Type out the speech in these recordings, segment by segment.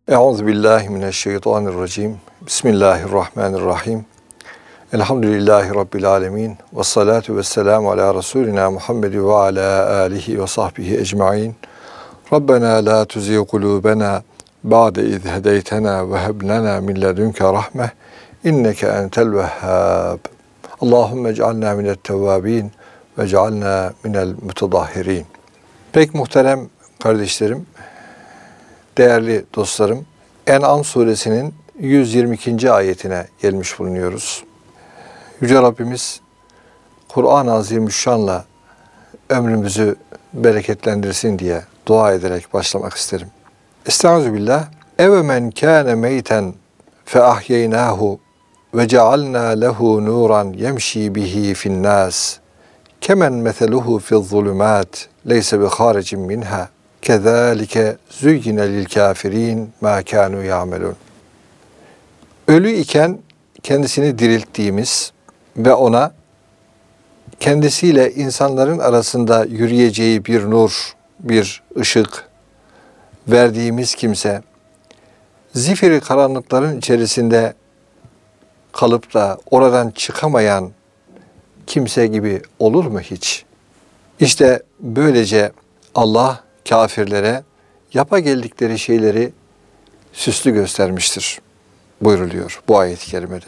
Euzubillahimineşşeytanirracim. Bismillahirrahmanirrahim. Elhamdülillahi Rabbil alemin. Vessalatu vesselamu ala Resulina Muhammed ve ala alihi ve sahbihi ecma'in. Rabbena la tuzigh kulubena ba'de iz hedeytena ve heb lana min ledunke rahmeh. İnneke entel vehhab. Allahümme ec'alna mine't-tevvabin ve ec'alna minel mutadahhirin. Pek muhterem kardeşlerim, değerli dostlarım, En'am suresinin 122. ayetine gelmiş bulunuyoruz. Yüce Rabbimiz Kur'an-ı Azimüşşan'la ömrümüzü bereketlendirsin diye dua ederek başlamak isterim. Estağfirullah. Eve men kâne meyten fe ahyeynâhu ve cealnâ lehu nûran yemşî bihi finnâs kemen meseluhu fi'z-zulümât leyse bi hâricin minhâ kezâlike züyyine lil kâfirîn mâ kânû ya'melûn. Ölü iken kendisini dirilttiğimiz ve ona kendisiyle insanların arasında yürüyeceği bir nur, bir ışık verdiğimiz kimse, zifiri karanlıkların içerisinde kalıp da oradan çıkamayan kimse gibi olur mu hiç? İşte böylece Allah kafirlere yapa geldikleri şeyleri süslü göstermiştir buyruluyor bu ayet-i kerimede.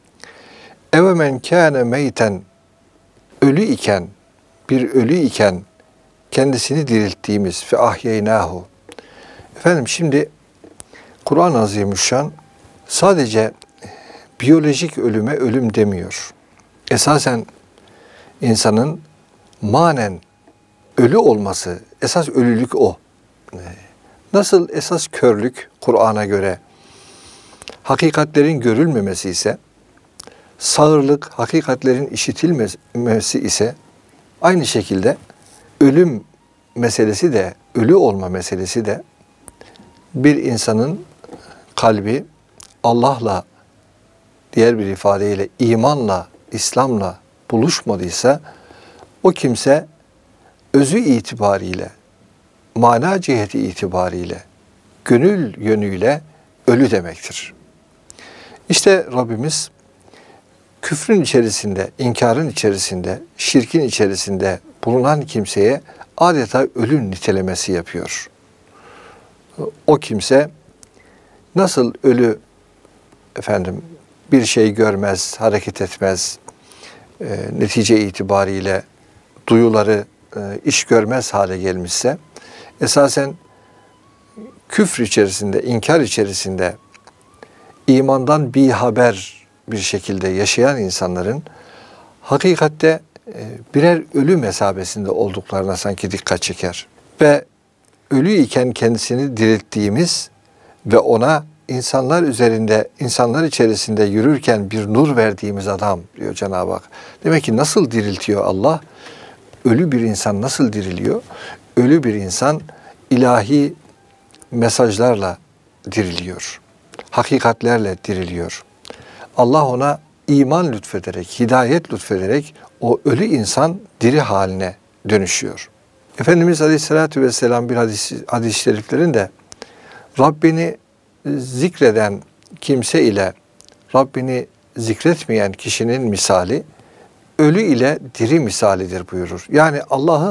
Eve men kâne meyten, ölü iken, bir ölü iken kendisini dirilttiğimiz fe ahyeynâhu. Efendim şimdi Kur'an-ı Azimüşşan sadece biyolojik ölüme ölüm demiyor. Esasen insanın manen ölü olması, esas ölülük o. Nasıl esas körlük Kur'an'a göre hakikatlerin görülmemesi ise, sağırlık hakikatlerin işitilmemesi ise, aynı şekilde ölüm meselesi de, ölü olma meselesi de bir insanın kalbi Allah'la, diğer bir ifadeyle imanla, İslam'la buluşmadıysa o kimse özü itibariyle, mana ciheti itibariyle, gönül yönüyle ölü demektir. İşte Rabbimiz küfrün içerisinde, inkarın içerisinde, şirkin içerisinde bulunan kimseye adeta ölü nitelemesi yapıyor. O kimse nasıl ölü bir şey görmez, hareket etmez, netice itibariyle duyuları iş görmez hale gelmişse, esasen küfr içerisinde, inkar içerisinde, imandan bir haber bir şekilde yaşayan insanların hakikatte birer ölü mesabesinde olduklarına sanki dikkat çeker. Ve ölü iken kendisini dirilttiğimiz ve ona insanlar üzerinde, insanlar içerisinde yürürken bir nur verdiğimiz adam diyor Cenab-ı Hak. Demek ki nasıl diriltiyor Allah? Ölü bir insan nasıl diriliyor? Ölü bir insan ilahi mesajlarla diriliyor. Hakikatlerle diriliyor. Allah ona iman lütfederek, hidayet lütfederek o ölü insan diri haline dönüşüyor. Efendimiz Aleyhisselatü Vesselam bir hadis-i şeriflerinde Rabbini zikreden kimse ile Rabbini zikretmeyen kişinin misali ölü ile diri misalidir buyurur. Yani Allah'ı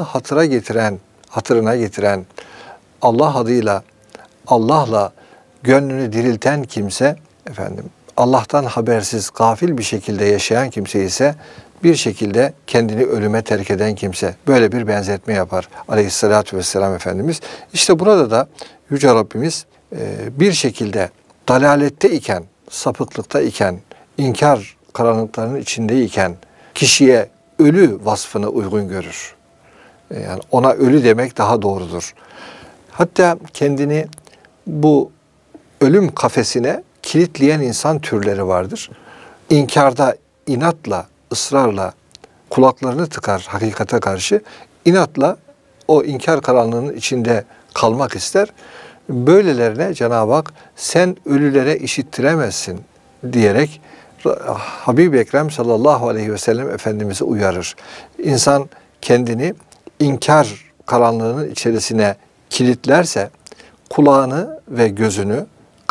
hatırına getiren, Allah adıyla, Allah'la gönlünü dirilten kimse, Allah'tan habersiz, gafil bir şekilde yaşayan kimse ise bir şekilde kendini ölüme terk eden kimse. Böyle bir benzetme yapar Aleyhisselatü Vesselam Efendimiz. İşte burada da Yüce Rabbimiz bir şekilde dalalette iken, sapıklıkta iken, inkar karanlıklarının içindeyken kişiye ölü vasfını uygun görür. Yani ona ölü demek daha doğrudur. Hatta kendini bu ölüm kafesine kilitleyen insan türleri vardır. İnkarda inatla, ısrarla kulaklarını tıkar hakikate karşı, inatla o inkar karanlığının içinde kalmak ister. Böylelerine Cenab-ı Hak sen ölülere işittiremezsin diyerek Habib-i Ekrem sallallahu aleyhi ve sellem Efendimiz'i uyarır. İnsan kendini inkar karanlığının içerisine kilitlerse kulağını ve gözünü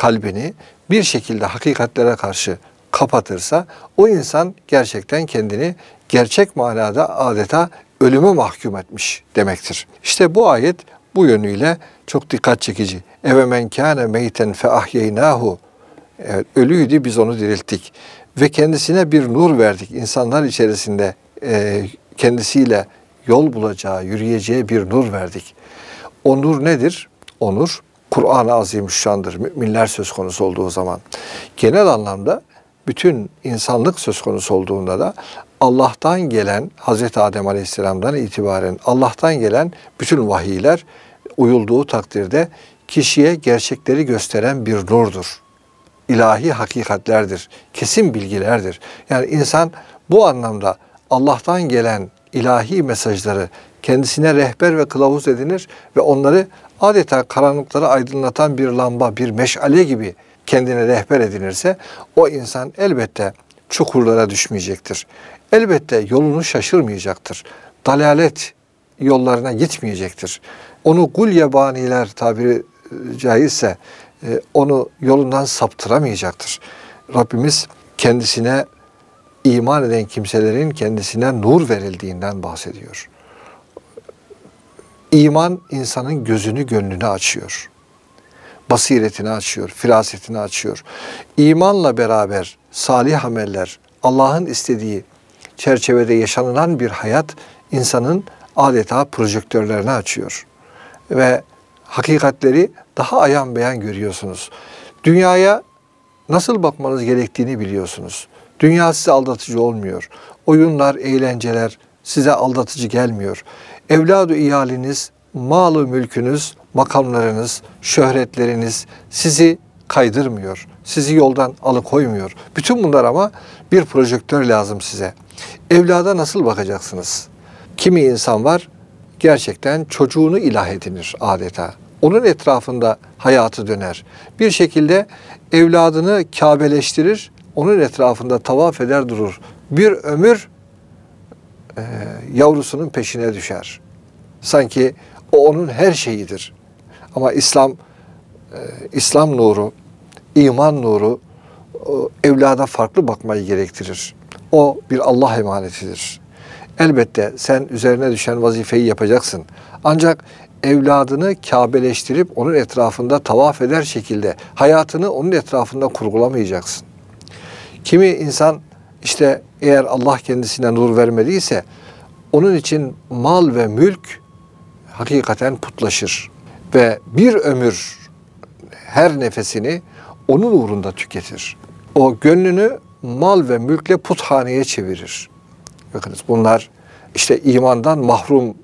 kalbini bir şekilde hakikatlere karşı kapatırsa o insan gerçekten kendini gerçek manada adeta ölüme mahkum etmiş demektir. İşte bu ayet bu yönüyle çok dikkat çekici. Eve men kâne meyten fe ahyeynâhu. Evet, ölüydü, biz onu dirilttik. Ve kendisine bir nur verdik. İnsanlar içerisinde kendisiyle yol bulacağı, yürüyeceği bir nur verdik. O nur nedir? O nur Kur'an-ı Azimüşşan'dır. Müminler söz konusu olduğu zaman. Genel anlamda bütün insanlık söz konusu olduğunda da Allah'tan gelen, Hazreti Adem Aleyhisselam'dan itibaren Allah'tan gelen bütün vahiyler uyulduğu takdirde kişiye gerçekleri gösteren bir nurdur. İlahi hakikatlerdir, kesin bilgilerdir. Yani insan bu anlamda Allah'tan gelen ilahi mesajları kendisine rehber ve kılavuz edinir ve onları adeta karanlıkları aydınlatan bir lamba, bir meşale gibi kendine rehber edinirse o insan elbette çukurlara düşmeyecektir. Elbette yolunu şaşırmayacaktır. Dalalet yollarına gitmeyecektir. Onu gulyabaniler tabiri caizse onu yolundan saptıramayacaktır. Rabbimiz kendisine iman eden kimselerin kendisine nur verildiğinden bahsediyor. İman insanın gözünü, gönlünü açıyor. Basiretini açıyor, firasetini açıyor. İmanla beraber salih ameller, Allah'ın istediği çerçevede yaşanılan bir hayat insanın adeta projektörlerini açıyor. Ve hakikatleri daha ayan beyan görüyorsunuz. Dünyaya nasıl bakmanız gerektiğini biliyorsunuz. Dünya size aldatıcı olmuyor. Oyunlar, eğlenceler size aldatıcı gelmiyor. Evladu iyaliniz, malı mülkünüz, makamlarınız, şöhretleriniz sizi kaydırmıyor. Sizi yoldan alıkoymuyor. Bütün bunlar ama bir projektör lazım size. Evlada nasıl bakacaksınız? Kimi insan var gerçekten çocuğunu ilah edinir adeta. Onun etrafında hayatı döner. Bir şekilde evladını Kâbeleştirir, onun etrafında tavaf eder durur. Bir ömür yavrusunun peşine düşer. Sanki o onun her şeyidir. Ama İslam nuru, iman nuru evlada farklı bakmayı gerektirir. O bir Allah emanetidir. Elbette sen üzerine düşen vazifeyi yapacaksın. Ancak evladını Kâbeleştirip onun etrafında tavaf eder şekilde hayatını onun etrafında kurgulamayacaksın. Kimi insan işte eğer Allah kendisine nur vermediyse onun için mal ve mülk hakikaten putlaşır ve bir ömür her nefesini onun uğrunda tüketir. O gönlünü mal ve mülkle puthaneye çevirir. Bakınız bunlar işte imandan mahrum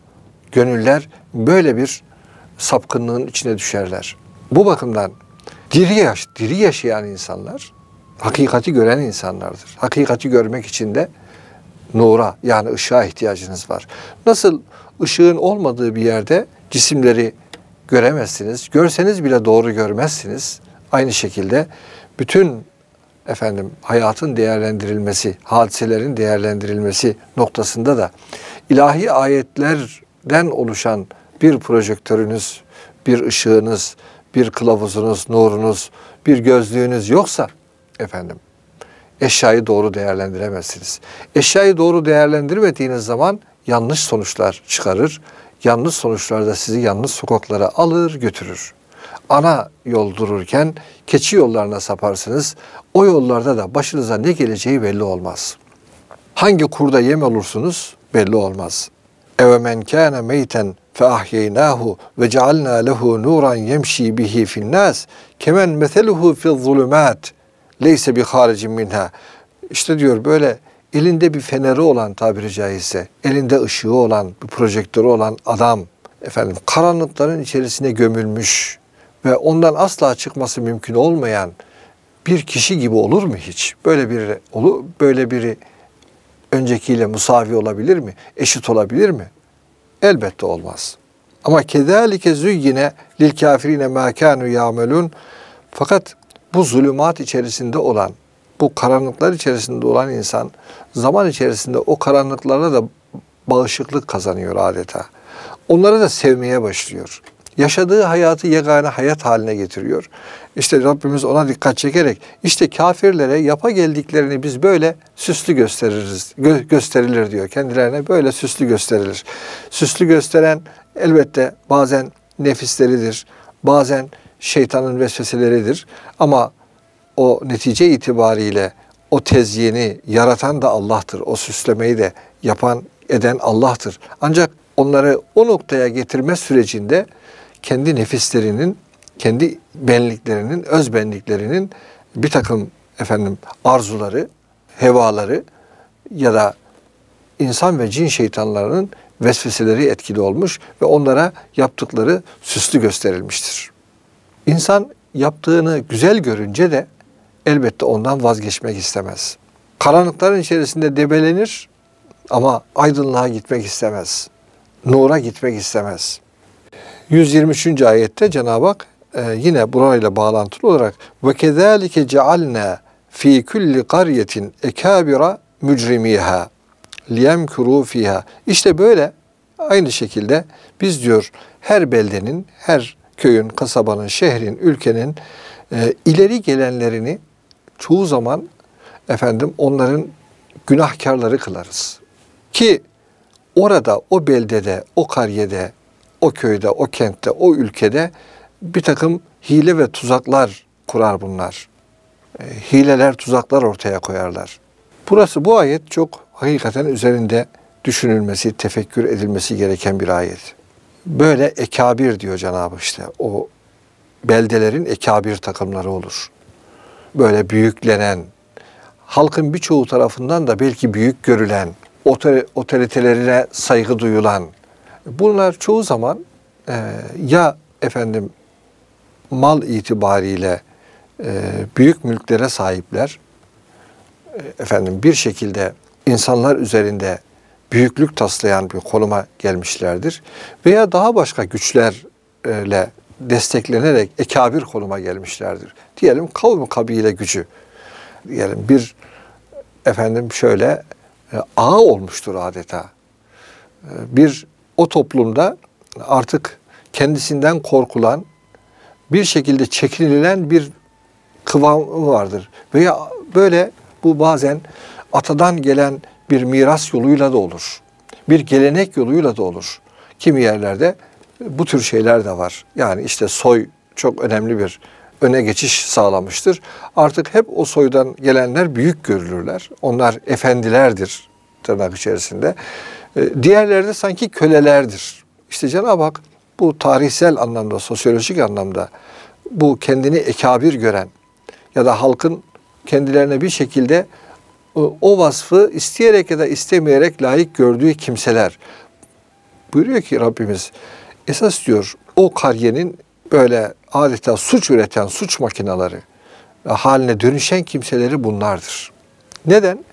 gönüller böyle bir sapkınlığın içine düşerler. Bu bakımdan diri yaşayan insanlar hakikati gören insanlardır. Hakikati görmek için de nura yani ışığa ihtiyacınız var. Nasıl ışığın olmadığı bir yerde cisimleri göremezsiniz. Görseniz bile doğru görmezsiniz. Aynı şekilde bütün hayatın değerlendirilmesi, hadiselerin değerlendirilmesi noktasında da ilahi ayetlerden oluşan bir projektörünüz, bir ışığınız, bir kılavuzunuz, nurunuz, bir gözlüğünüz yoksa eşyayı doğru değerlendiremezsiniz. Eşyayı doğru değerlendirmediğiniz zaman yanlış sonuçlar çıkarır. Yanlış sonuçlar da sizi yanlış sokaklara alır götürür. Ana yol dururken keçi yollarına saparsınız. O yollarda da başınıza ne geleceği belli olmaz. Hangi kurda yem olursunuz belli olmaz. Eve men kâne meyten fe ahyeynâhu ve cealnâ lehu nuran yemşî bihi finnâs kemen meseluhu fi'z-zulümât leyse bi haricin minha. İşte diyor böyle elinde bir feneri olan tabiri caizse, elinde ışığı olan, bir projektörü olan adam karanlıkların içerisine gömülmüş ve ondan asla çıkması mümkün olmayan bir kişi gibi olur mu hiç? Böyle biri öncekiyle musavi olabilir mi? Eşit olabilir mi? Elbette olmaz. Ama kezalike zuyyine lil kafirine ma kanu ya'melun. Fakat bu zulümat içerisinde olan, bu karanlıklar içerisinde olan insan zaman içerisinde o karanlıklara da bağışıklık kazanıyor adeta. Onları da sevmeye başlıyor. Yaşadığı hayatı yegane hayat haline getiriyor. İşte Rabbimiz ona dikkat çekerek işte kafirlere yapa geldiklerini biz böyle süslü gösterilir diyor. Kendilerine böyle süslü gösterilir. Süslü gösteren elbette bazen nefisleridir, bazen şeytanın vesveseleridir. Ama o netice itibariyle o tezyini yaratan da Allah'tır. O süslemeyi de yapan, eden Allah'tır. Ancak onları o noktaya getirme sürecinde kendi nefislerinin, kendi benliklerinin, öz benliklerinin bir takım arzuları, hevaları ya da insan ve cin şeytanlarının vesveseleri etkili olmuş ve onlara yaptıkları süslü gösterilmiştir. İnsan yaptığını güzel görünce de elbette ondan vazgeçmek istemez. Karanlıkların içerisinde debelenir ama aydınlığa gitmek istemez. Nura gitmek istemez. 123. ayette Cenab-ı Hak yine burayla bağlantılı olarak وَكَذَٰلِكَ جَعَلْنَا ف۪ي كُلِّ قَرْيَةٍ اَكَابِرَ مُجْرِم۪يهَا لِيَمْكُرُوا ف۪يهَا. İşte böyle aynı şekilde biz diyor her beldenin, her köyün, kasabanın, şehrin, ülkenin ileri gelenlerini çoğu zaman onların günahkarları kılarız. Ki orada, o beldede, o karyede, o köyde, o kentte, o ülkede bir takım hile ve tuzaklar kurar bunlar. Hileler, tuzaklar ortaya koyarlar. Bu ayet çok hakikaten üzerinde düşünülmesi, tefekkür edilmesi gereken bir ayet. Böyle ekabir diyor Cenab-ı işte. O beldelerin ekabir takımları olur. Böyle büyüklenen, halkın birçoğu tarafından da belki büyük görülen, otoritelerine saygı duyulan, bunlar çoğu zaman ya mal itibariyle büyük mülklere sahipler, bir şekilde insanlar üzerinde büyüklük taslayan bir konuma gelmişlerdir veya daha başka güçlerle desteklenerek ekabir konuma gelmişlerdir. Diyelim kavmi kabile gücü, diyelim bir ağa olmuştur adeta. O toplumda artık kendisinden korkulan, bir şekilde çekinilen bir kıvamı vardır. Veya böyle bu bazen atadan gelen bir miras yoluyla da olur. Bir gelenek yoluyla da olur. Kimi yerlerde bu tür şeyler de var. Yani işte soy çok önemli bir öne geçiş sağlamıştır. Artık hep o soydan gelenler büyük görülürler. Onlar efendilerdir tırnak içerisinde. Diğerleri de sanki kölelerdir. İşte Cenab-ı Hak bu tarihsel anlamda, sosyolojik anlamda bu kendini ekabir gören ya da halkın kendilerine bir şekilde o vasfı isteyerek ya da istemeyerek layık gördüğü kimseler. Buyuruyor ki Rabbimiz, esas diyor o kariyenin böyle adeta suç üreten suç makineleri haline dönüşen kimseleri bunlardır. Neden?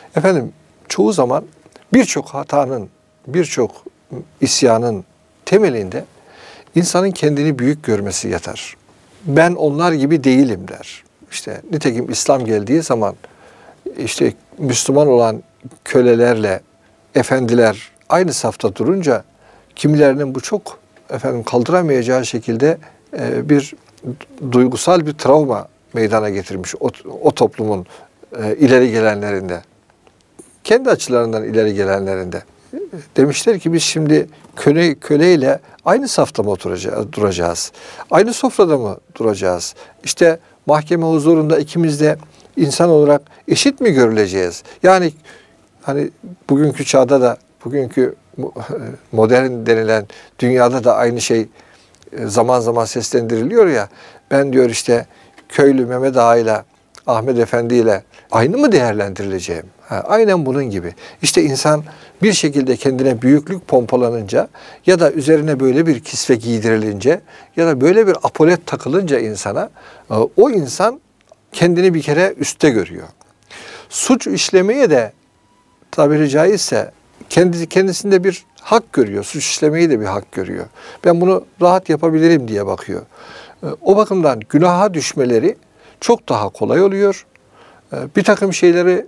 Çoğu zaman birçok hatanın, birçok isyanın temelinde insanın kendini büyük görmesi yatar. Ben onlar gibi değilim der. İşte nitekim İslam geldiği zaman işte Müslüman olan kölelerle efendiler aynı safta durunca kimilerinin bu çok kaldıramayacağı şekilde bir duygusal bir travma meydana getirmiş o toplumun ileri gelenlerinde. Kendi açılarından ileri gelenlerinde. Demişler ki biz şimdi köleyle aynı safta mı duracağız? Aynı sofrada mı duracağız? İşte mahkeme huzurunda ikimiz de insan olarak eşit mi görüleceğiz? Yani bugünkü çağda da, bugünkü modern denilen dünyada da aynı şey zaman zaman seslendiriliyor ya. Ben diyor işte köylü Mehmet Ağa ile Ahmet Efendi ile aynı mı değerlendirileceğim? Aynen bunun gibi. İşte insan bir şekilde kendine büyüklük pompalanınca ya da üzerine böyle bir kisve giydirilince ya da böyle bir apolet takılınca insana o insan kendini bir kere üstte görüyor. Suç işlemeye de tabiri caizse kendisinde bir hak görüyor. Suç işlemeyi de bir hak görüyor. Ben bunu rahat yapabilirim diye bakıyor. O bakımdan günaha düşmeleri çok daha kolay oluyor. Bir takım şeyleri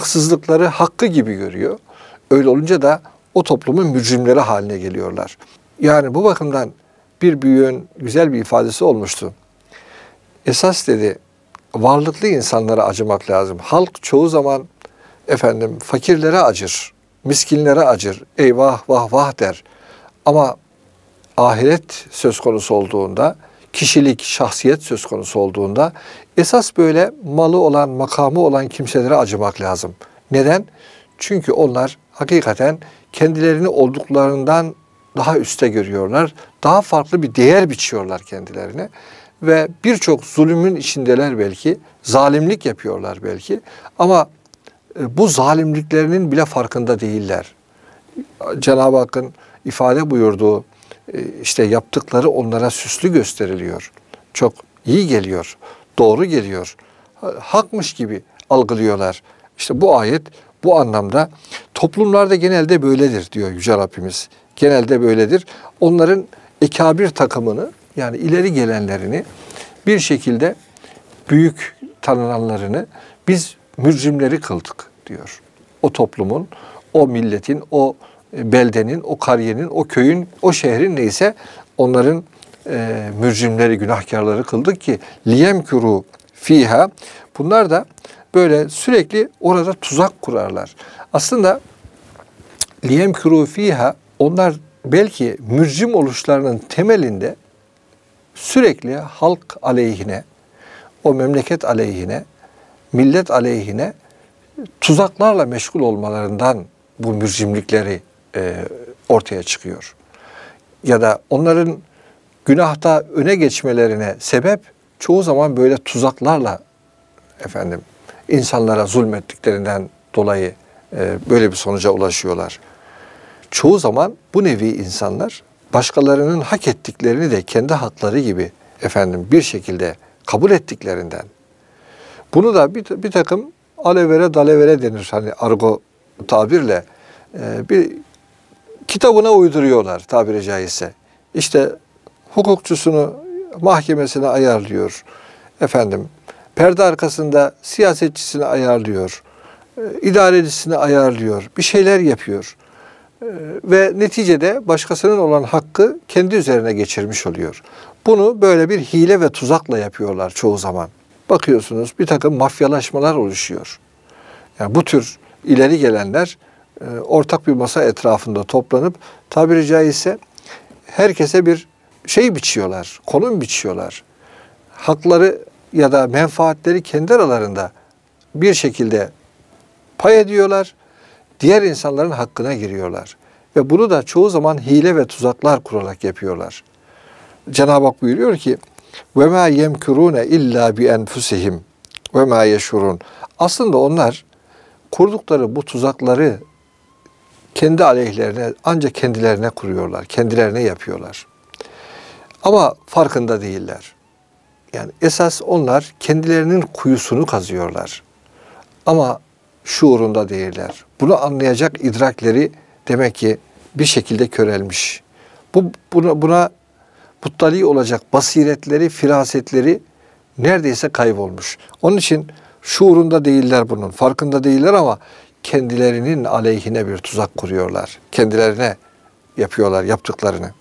haksızlıkları hakkı gibi görüyor. Öyle olunca da o toplumun mücrimleri haline geliyorlar. Yani bu bakımdan bir büyüğün güzel bir ifadesi olmuştu. Esas dedi, varlıklı insanlara acımak lazım. Halk çoğu zaman fakirlere acır, miskinlere acır, eyvah vah vah der. Ama ahiret söz konusu olduğunda, kişilik, şahsiyet söz konusu olduğunda esas böyle malı olan, makamı olan kimselere acımak lazım. Neden? Çünkü onlar hakikaten kendilerini olduklarından daha üste görüyorlar. Daha farklı bir değer biçiyorlar kendilerine. Ve birçok zulümün içindeler belki, zalimlik yapıyorlar belki. Ama bu zalimliklerinin bile farkında değiller. Cenab-ı Hakk'ın ifade buyurduğu işte yaptıkları onlara süslü gösteriliyor. Çok iyi geliyor, doğru geliyor. Hakmış gibi algılıyorlar. İşte bu ayet bu anlamda toplumlarda genelde böyledir diyor Yüce Rabbimiz. Genelde böyledir. Onların ekabir takımını yani ileri gelenlerini bir şekilde büyük tanınanlarını biz mücrimleri kıldık diyor. O toplumun, o milletin, o beldenin, o kariyenin, o köyün, o şehrin neyse onların mücrimleri, günahkarları kıldık ki liyemkuru fiha. Bunlar da böyle sürekli orada tuzak kurarlar. Aslında liyemkuru fiha onlar belki mücrim oluşlarının temelinde sürekli halk aleyhine, o memleket aleyhine, millet aleyhine tuzaklarla meşgul olmalarından bu mücrimlikleri ortaya çıkıyor. Ya da onların günahta öne geçmelerine sebep çoğu zaman böyle tuzaklarla insanlara zulmettiklerinden dolayı böyle bir sonuca ulaşıyorlar. Çoğu zaman bu nevi insanlar başkalarının hak ettiklerini de kendi hakları gibi bir şekilde kabul ettiklerinden. Bunu da bir takım alevere dalevere denir hani argo tabirle bir kitabına uyduruyorlar tabiri caizse. İşte hukukçusunu mahkemesine ayarlıyor. Perde arkasında siyasetçisini ayarlıyor. İdarecisini ayarlıyor. Bir şeyler yapıyor. Ve neticede başkasının olan hakkı kendi üzerine geçirmiş oluyor. Bunu böyle bir hile ve tuzakla yapıyorlar çoğu zaman. Bakıyorsunuz bir takım mafyalaşmalar oluşuyor. Yani bu tür ileri gelenler ortak bir masa etrafında toplanıp tabiri caizse herkese bir şey biçiyorlar, konum biçiyorlar. Hakları ya da menfaatleri kendi aralarında bir şekilde pay ediyorlar. Diğer insanların hakkına giriyorlar. Ve bunu da çoğu zaman hile ve tuzaklar kurarak yapıyorlar. Cenab-ı Hak buyuruyor ki وَمَا يَمْكُرُونَ اِلَّا بِاَنْفُسِهِمْ وَمَا يَشُرُونَ Aslında onlar kurdukları bu tuzakları kendi aleyhlerine ancak kendilerine kuruyorlar, kendilerine yapıyorlar. Ama farkında değiller. Yani esas onlar kendilerinin kuyusunu kazıyorlar. Ama şuurunda değiller. Bunu anlayacak idrakleri demek ki bir şekilde körelmiş. Buna muttali olacak basiretleri, firasetleri neredeyse kaybolmuş. Onun için şuurunda değiller bunun, farkında değiller ama kendilerinin aleyhine bir tuzak kuruyorlar. Kendilerine yapıyorlar yaptıklarını.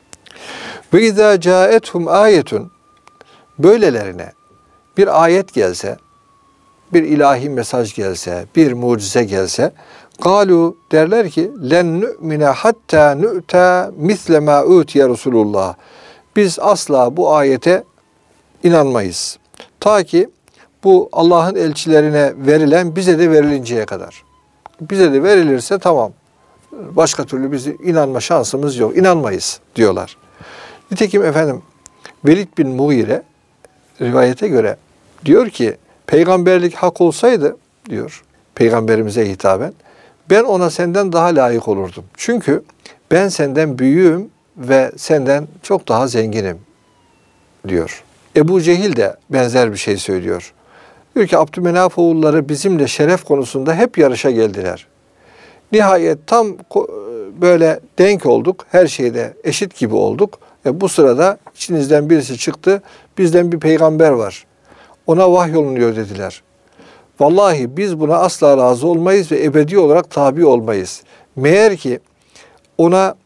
Ve izâ câethum âyetun böylelerine bir ayet gelse, bir ilahi mesaj gelse, bir mucize gelse, galu derler ki len nu'mine hatta nu'ta misle ma utiye Resulullah. Biz asla bu ayete inanmayız. Ta ki bu Allah'ın elçilerine verilen bize de verilinceye kadar. Bize de verilirse tamam. Başka türlü biz inanma şansımız yok. İnanmayız diyorlar. Nitekim Velid bin Mughire rivayete göre diyor ki peygamberlik hak olsaydı diyor peygamberimize hitaben ben ona senden daha layık olurdum. Çünkü ben senden büyüğüm ve senden çok daha zenginim diyor. Ebu Cehil de benzer bir şey söylüyor. Diyor ki Abdümenaf oğulları bizimle şeref konusunda hep yarışa geldiler. Nihayet tam böyle denk olduk. Her şeyde eşit gibi olduk. Bu sırada içinizden birisi çıktı. Bizden bir peygamber var. Ona vahyolunuyor dediler. Vallahi biz buna asla razı olmayız ve ebedi olarak tabi olmayız. Meğer ki ona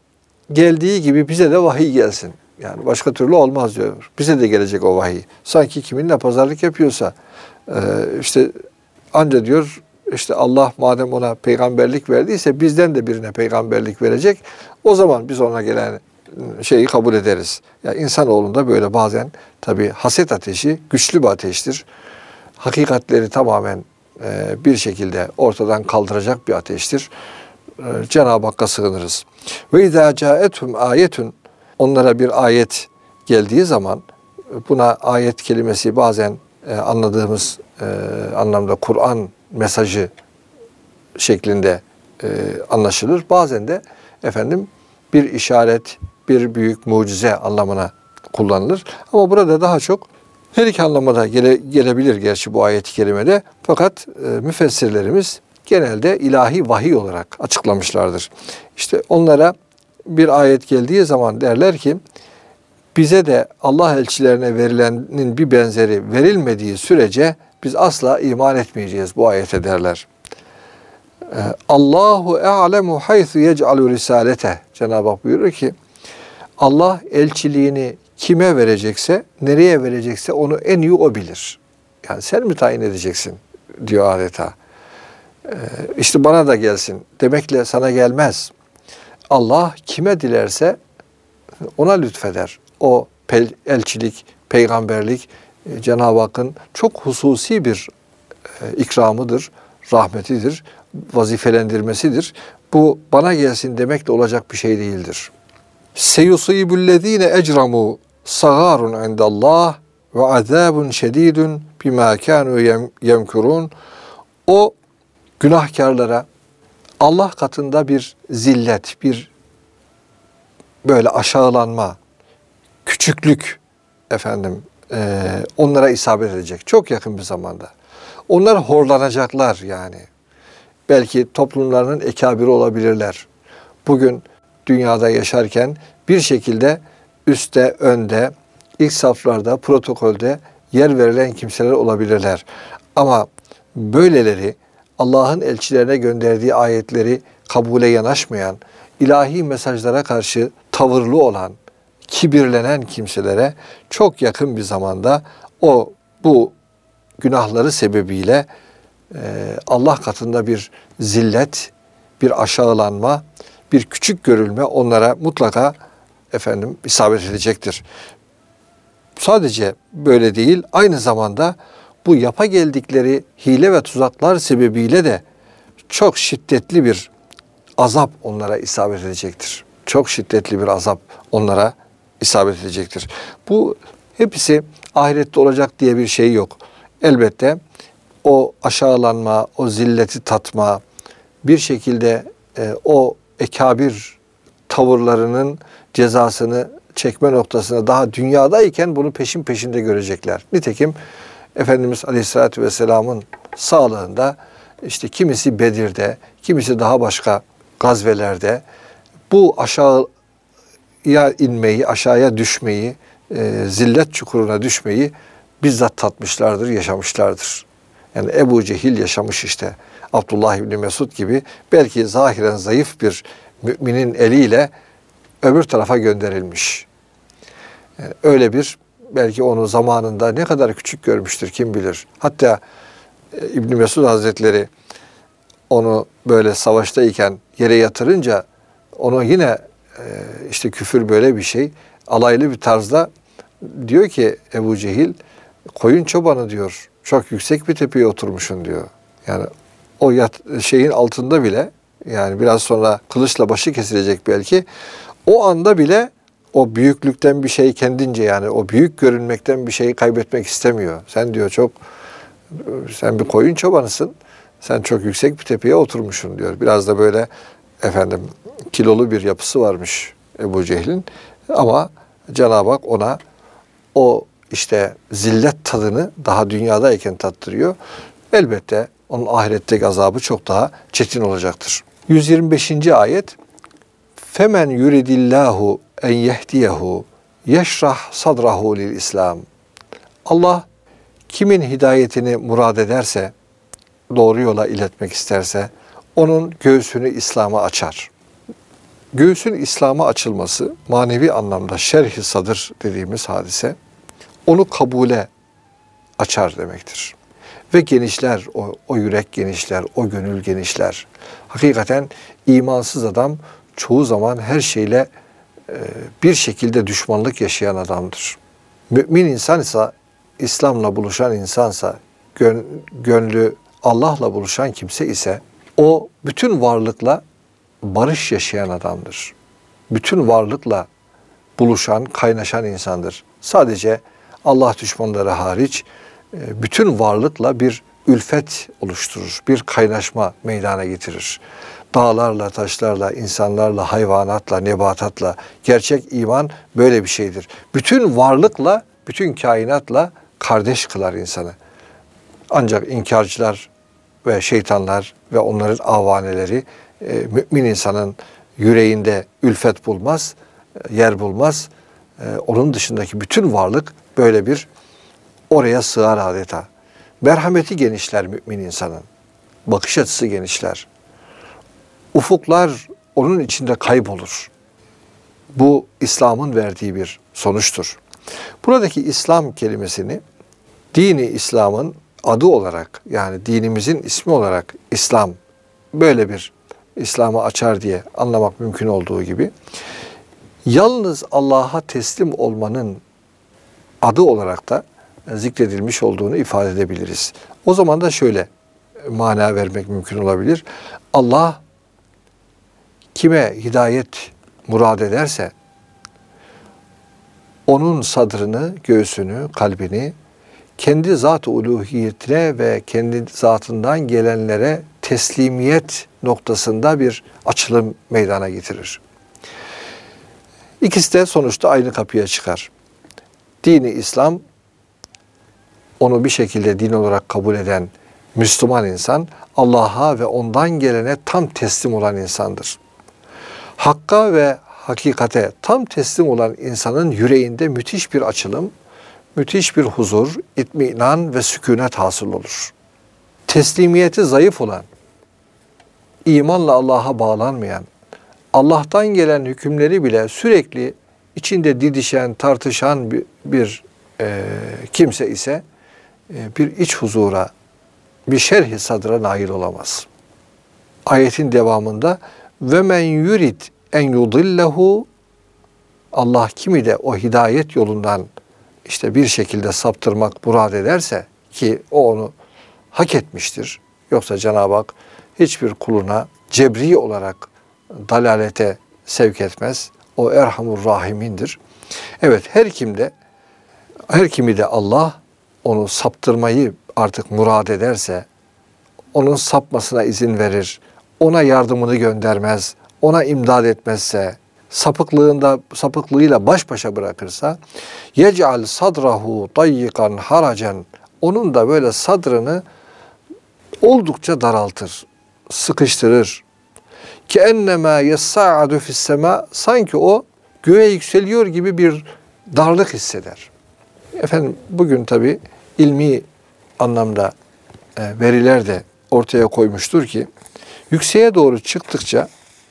geldiği gibi bize de vahiy gelsin. Yani başka türlü olmaz diyor. Bize de gelecek o vahiy. Sanki kiminle pazarlık yapıyorsa işte anca diyor işte Allah madem ona peygamberlik verdiyse bizden de birine peygamberlik verecek. O zaman biz ona gelen şeyi kabul ederiz. Ya insanoğlunda böyle bazen tabii haset ateşi güçlü bir ateştir. Hakikatleri tamamen bir şekilde ortadan kaldıracak bir ateştir. Cenab-ı Hakk'a sığınırız. Ve izâ câethum âyetun, onlara bir ayet geldiği zaman, buna ayet kelimesi bazen anladığımız anlamda Kur'an mesajı şeklinde anlaşılır. Bazen de bir işaret, bir büyük mucize anlamına kullanılır. Ama burada daha çok her iki anlamda gelebilir gerçi bu ayet-i kerimede. Fakat müfessirlerimiz genelde ilahi vahiy olarak açıklamışlardır. İşte onlara bir ayet geldiği zaman derler ki bize de Allah elçilerine verilenin bir benzeri verilmediği sürece biz asla iman etmeyeceğiz bu ayete derler. Allahu e'lemu haythu yec'alu risalete. Cenab-ı Hak buyuruyor ki Allah elçiliğini kime verecekse, nereye verecekse onu en iyi o bilir. Yani sen mi tayin edeceksin diyor adeta. İşte bana da gelsin demekle sana gelmez. Allah kime dilerse ona lütfeder. O elçilik, peygamberlik Cenab-ı Hakk'ın çok hususi bir ikramıdır, rahmetidir, vazifelendirmesidir. Bu bana gelsin demekle olacak bir şey değildir. Seyusibullezine ecramu sagarun indallah ve azabun şedidun bima kanu yemkurun. O günahkarlara Allah katında bir zillet, bir böyle aşağılanma, küçüklük onlara isabet edecek çok yakın bir zamanda. Onlar horlanacaklar yani. Belki toplumlarının ekabiri olabilirler. Bugün dünyada yaşarken bir şekilde üstte, önde, ilk saflarda, protokolde yer verilen kimseler olabilirler. Ama böyleleri Allah'ın elçilerine gönderdiği ayetleri kabule yanaşmayan, ilahi mesajlara karşı tavırlı olan, kibirlenen kimselere çok yakın bir zamanda bu günahları sebebiyle Allah katında bir zillet, bir aşağılanma, bir küçük görülme onlara mutlaka isabet edecektir. Sadece böyle değil, aynı zamanda bu yapa geldikleri hile ve tuzaklar sebebiyle de çok şiddetli bir azap onlara isabet edecektir. Çok şiddetli bir azap onlara isabet edecektir. Bu hepsi ahirette olacak diye bir şey yok. Elbette o aşağılanma, o zilleti tatma, bir şekilde o ekabir tavırlarının cezasını çekme noktasına daha dünyadayken bunu peşin peşinde görecekler. Nitekim Efendimiz Aleyhisselatü Vesselam'ın sağlığında işte kimisi Bedir'de, kimisi daha başka gazvelerde bu aşağıya inmeyi, aşağıya düşmeyi, zillet çukuruna düşmeyi bizzat tatmışlardır, yaşamışlardır. Yani Ebu Cehil yaşamış işte. Abdullah İbni Mesud gibi belki zahiren zayıf bir müminin eliyle öbür tarafa gönderilmiş. Yani öyle bir belki onu zamanında ne kadar küçük görmüştür kim bilir. Hatta İbni Mesud Hazretleri onu böyle savaştayken yere yatırınca onu yine işte küfür böyle bir şey alaylı bir tarzda diyor ki Ebu Cehil koyun çobanı diyor. Çok yüksek bir tepeye oturmuşsun diyor. Yani o şeyin altında bile yani biraz sonra kılıçla başı kesilecek belki. O anda bile o büyüklükten bir şey kendince yani o büyük görünmekten bir şeyi kaybetmek istemiyor. Sen diyor sen bir koyun çobanısın. Sen çok yüksek bir tepeye oturmuşsun diyor. Biraz da böyle kilolu bir yapısı varmış Ebu Cehil'in. Ama Cenab-ı Hak ona o işte zillet tadını daha dünyadayken tattırıyor. Elbette onun ahiretteki azabı çok daha çetin olacaktır. 125. ayet Femen yuridillahu en yehdiyehu yeşrah sadrahu lil İslam. Allah kimin hidayetini murad ederse, doğru yola iletmek isterse onun göğsünü İslam'a açar. Göğsün İslam'a açılması, manevi anlamda şerh-i sadır dediğimiz hadise, onu kabule açar demektir. Ve genişler, o yürek genişler, o gönül genişler. Hakikaten imansız adam çoğu zaman her şeyle bir şekilde düşmanlık yaşayan adamdır. Mümin insan ise, İslam'la buluşan insansa, gönlü Allah'la buluşan kimse ise, o bütün varlıkla barış yaşayan adamdır. Bütün varlıkla buluşan, kaynaşan insandır. Sadece Allah düşmanları hariç bütün varlıkla bir ülfet oluşturur. Bir kaynaşma meydana getirir. Dağlarla, taşlarla, insanlarla, hayvanatla, nebatatla. Gerçek iman böyle bir şeydir. Bütün varlıkla, bütün kainatla kardeş kılar insanı. Ancak inkarcılar ve şeytanlar ve onların avaneleri mümin insanın yüreğinde ülfet bulmaz, yer bulmaz. Onun dışındaki bütün varlık böyle bir oraya sığar adeta. Merhameti genişler mümin insanın. Bakış açısı genişler. Ufuklar onun içinde kaybolur. Bu İslam'ın verdiği bir sonuçtur. Buradaki İslam kelimesini dini İslam'ın adı olarak, yani dinimizin ismi olarak İslam, böyle bir İslam'ı açar diye anlamak mümkün olduğu gibi, yalnız Allah'a teslim olmanın adı olarak da zikredilmiş olduğunu ifade edebiliriz. O zaman da şöyle mana vermek mümkün olabilir. Allah kime hidayet murad ederse onun sadrını, göğsünü, kalbini kendi zat-ı uluhiyetine ve kendi zatından gelenlere teslimiyet noktasında bir açılım meydana getirir. İkisi de sonuçta aynı kapıya çıkar. Dini İslam, onu bir şekilde din olarak kabul eden Müslüman insan, Allah'a ve ondan gelene tam teslim olan insandır. Hakka ve hakikate tam teslim olan insanın yüreğinde müthiş bir açılım, müthiş bir huzur, itminan ve sükunet hasıl olur. Teslimiyeti zayıf olan, imanla Allah'a bağlanmayan, Allah'tan gelen hükümleri bile sürekli içinde didişen, tartışan bir kimse ise bir iç huzura, bir şerh-i sadra nail olamaz. Ayetin devamında ve men yurid en yudillehu, Allah kimi de o hidayet yolundan işte bir şekilde saptırmak murad ederse, ki o onu hak etmiştir. Yoksa Cenab-ı Hak hiçbir kuluna cebri olarak dalalete sevk etmez. O Erhamur Rahimindir. Evet, her kimi de Allah onu saptırmayı artık murad ederse, onun sapmasına izin verir, ona yardımını göndermez, ona imdad etmezse, sapıklığıyla baş başa bırakırsa, yec'al sadrahu dayyikan haracan, onun da böyle sadrını oldukça daraltır, sıkıştırır. Ki ennema yessa'adu fis-sema, sanki o göğe yükseliyor gibi bir darlık hisseder. Efendim, bugün tabii ilmi anlamda veriler de ortaya koymuştur ki yükseğe doğru çıktıkça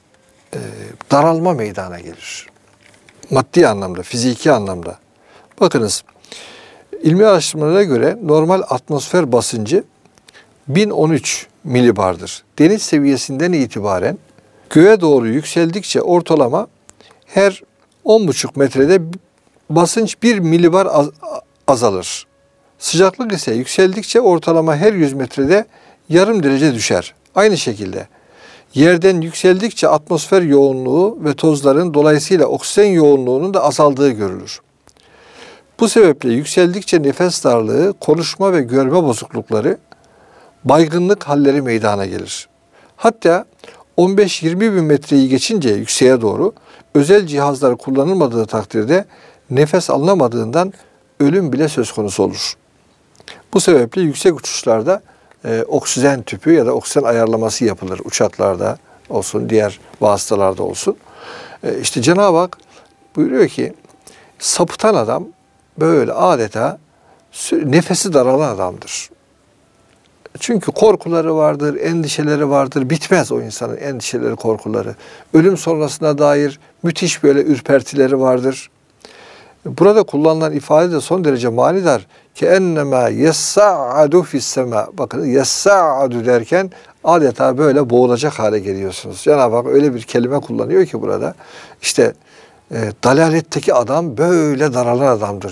daralma meydana gelir. Maddi anlamda, fiziki anlamda. Bakınız, ilmi araştırmalara göre normal atmosfer basıncı 1013 milibardır. Deniz seviyesinden itibaren göğe doğru yükseldikçe ortalama her 10,5 metrede basınç 1 milibar azalır. Sıcaklık ise yükseldikçe ortalama her 100 metrede yarım derece düşer. Aynı şekilde yerden yükseldikçe atmosfer yoğunluğu ve tozların dolayısıyla oksijen yoğunluğunun da azaldığı görülür. Bu sebeple yükseldikçe nefes darlığı, konuşma ve görme bozuklukları, baygınlık halleri meydana gelir. Hatta 15-20 bin metreyi geçince yükseğe doğru özel cihazlar kullanılmadığı takdirde nefes alınamadığından ölüm bile söz konusu olur. Bu sebeple yüksek uçuşlarda oksijen tüpü ya da oksijen ayarlaması yapılır. Uçaklarda olsun, diğer vasıtalarda olsun. İşte Cenab-ı Hak buyuruyor ki sapıtan adam böyle adeta nefesi daralan adamdır. Çünkü korkuları vardır, endişeleri vardır. Bitmez o insanın endişeleri, korkuları. Ölüm sonrasına dair müthiş böyle ürpertileri vardır. Burada kullanılan ifade de son derece manidar. Ki ennema yessa'adu fis-sema. Bakın yessa'adu derken adeta böyle boğulacak hale geliyorsunuz. Cenab-ı Hak öyle bir kelime kullanıyor ki burada. İşte dalaletteki adam böyle daralan adamdır.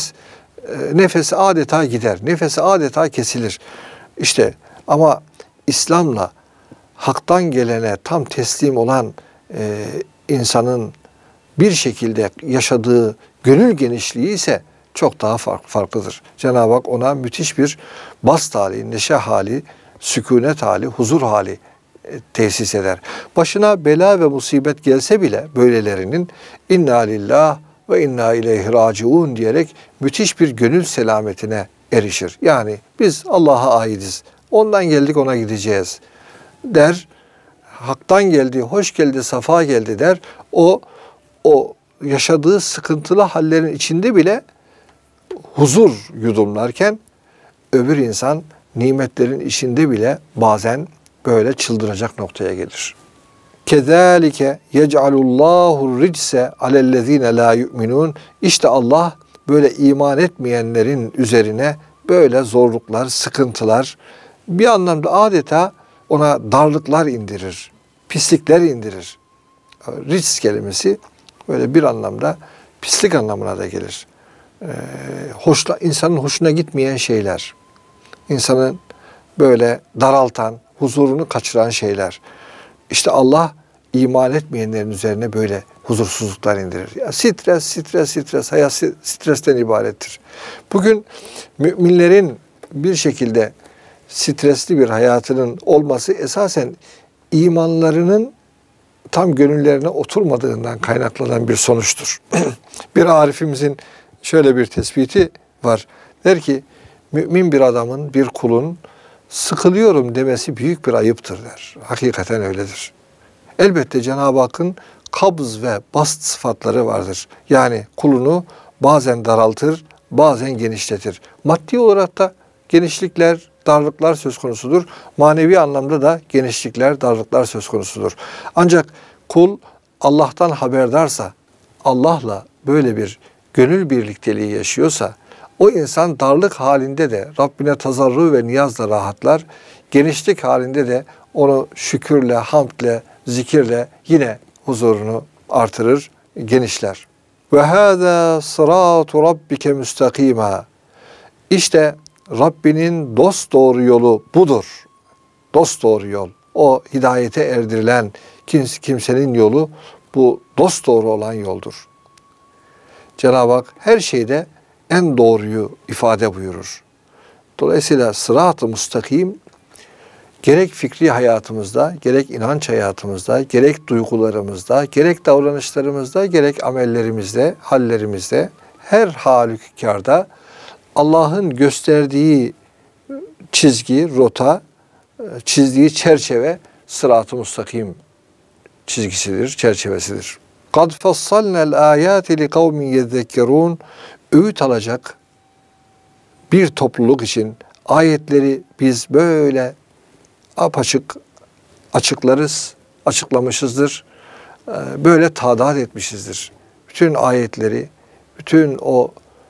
Nefesi adeta gider. Nefesi adeta kesilir. İşte ama İslam'la haktan gelene tam teslim olan insanın bir şekilde yaşadığı gönül genişliği ise çok daha farklıdır. Cenab-ı Hak ona müthiş bir bast hali, neşe hali, sükunet hali, huzur hali tesis eder. Başına bela ve musibet gelse bile böylelerinin inna lillah ve inna ileyhi raciun diyerek müthiş bir gönül selametine erişir. Yani biz Allah'a aidiz. Ondan geldik, ona gideceğiz der. Hak'tan geldi, hoş geldi, safa geldi der. O yaşadığı sıkıntılı hallerin içinde bile huzur yudumlarken öbür insan nimetlerin içinde bile bazen böyle çıldıracak noktaya gelir. Kezalike yec'alullahu ricse alellezine la yu'minun. İşte Allah böyle iman etmeyenlerin üzerine böyle zorluklar, sıkıntılar, bir anlamda adeta ona darlıklar indirir, pislikler indirir. Rics kelimesi böyle bir anlamda pislik anlamına da gelir. İnsanın hoşuna gitmeyen şeyler, insanın böyle daraltan, huzurunu kaçıran şeyler. İşte Allah iman etmeyenlerin üzerine böyle huzursuzluklar indirir. Ya stres, hayat stresten ibarettir. Bugün müminlerin bir şekilde stresli bir hayatının olması esasen imanlarının tam gönüllerine oturmadığından kaynaklanan bir sonuçtur. Bir arifimizin şöyle bir tespiti var. Der ki, mümin bir adamın, bir kulun sıkılıyorum demesi büyük bir ayıptır der. Hakikaten öyledir. Elbette Cenab-ı Hakk'ın kabz ve bast sıfatları vardır. Yani kulunu bazen daraltır, bazen genişletir. Maddi olarak da genişlikler, darlıklar söz konusudur. Manevi anlamda da genişlikler, darlıklar söz konusudur. Ancak kul Allah'tan haberdarsa, Allah'la böyle bir gönül birlikteliği yaşıyorsa, o insan darlık halinde de Rabbine tazarru ve niyazla rahatlar, genişlik halinde de onu şükürle, hamdle, zikirle yine huzurunu artırır, genişler. Ve hâzâ sırâtu rabbike müstakîmâ. İşte Rabbinin dosdoğru yolu budur. Dosdoğru yol. O hidayete erdirilen kimsenin yolu bu dosdoğru olan yoldur. Cenab-ı Hak her şeyde en doğruyu ifade buyurur. Dolayısıyla sırat-ı müstakim gerek fikri hayatımızda, gerek inanç hayatımızda, gerek duygularımızda, gerek davranışlarımızda, gerek amellerimizde, hallerimizde, her halükarda Allah'ın gösterdiği çizgi, rota, çizdiği çerçeve sırat-ı müstakim çizgisidir, çerçevesidir. قَدْ فَصَّلْنَا الْآيَاتِ لِقَوْمٍ يَذَّكَّرُونَ. Öğüt alacak bir topluluk için ayetleri biz böyle apaçık açıklarız, açıklamışızdır. Böyle tadat etmişizdir. Bütün ayetleri, bütün o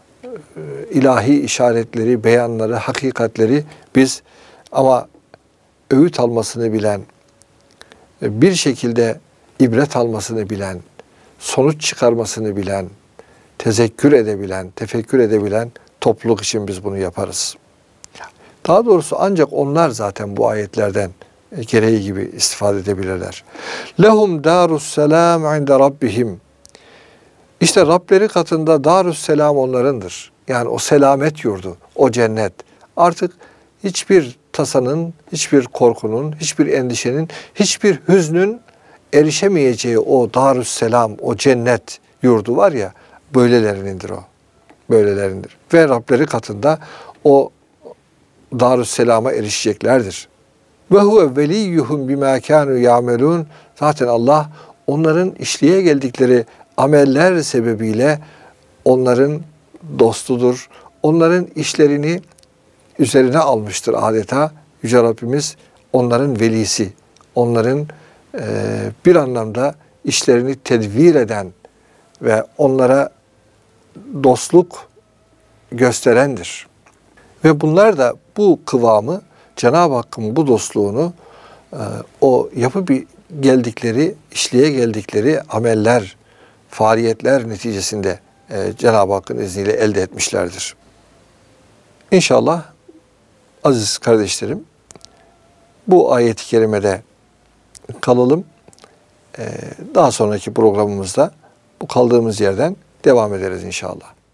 ilahi işaretleri, beyanları, hakikatleri biz ama öğüt almasını bilen, bir şekilde ibret almasını bilen, sonuç çıkarmasını bilen, tezekkür edebilen, tefekkür edebilen topluluk için biz bunu yaparız. Daha doğrusu ancak onlar zaten bu ayetlerden gereği gibi istifade edebilirler. Lehum darusselam inde rabbihim. İşte Rableri katında darusselam onlarındır. Yani o selamet yurdu, o cennet. Artık hiçbir tasanın, hiçbir korkunun, hiçbir endişenin, hiçbir hüznün erişemeyeceği o darusselam, o cennet yurdu var ya, böylelerinindir o. Böylelerindir. Ve Rableri katında o darusselama erişeceklerdir. Ve huve veliyyuhum bima kanu ya'melun. Zaten Allah onların işleye geldikleri ameller sebebiyle onların dostudur. Onların işlerini üzerine almıştır adeta Yüce Rabbimiz onların velisi, onların bir anlamda işlerini tedbir eden ve onlara dostluk gösterendir. Ve bunlar da bu kıvamı, Cenab-ı Hakk'ın bu dostluğunu o yapıp geldikleri, işleye geldikleri ameller, faaliyetler neticesinde Cenab-ı Hakk'ın izniyle elde etmişlerdir. İnşallah aziz kardeşlerim, bu ayet-i kerimede kalalım. Daha sonraki programımızda bu kaldığımız yerden devam ederiz inşallah.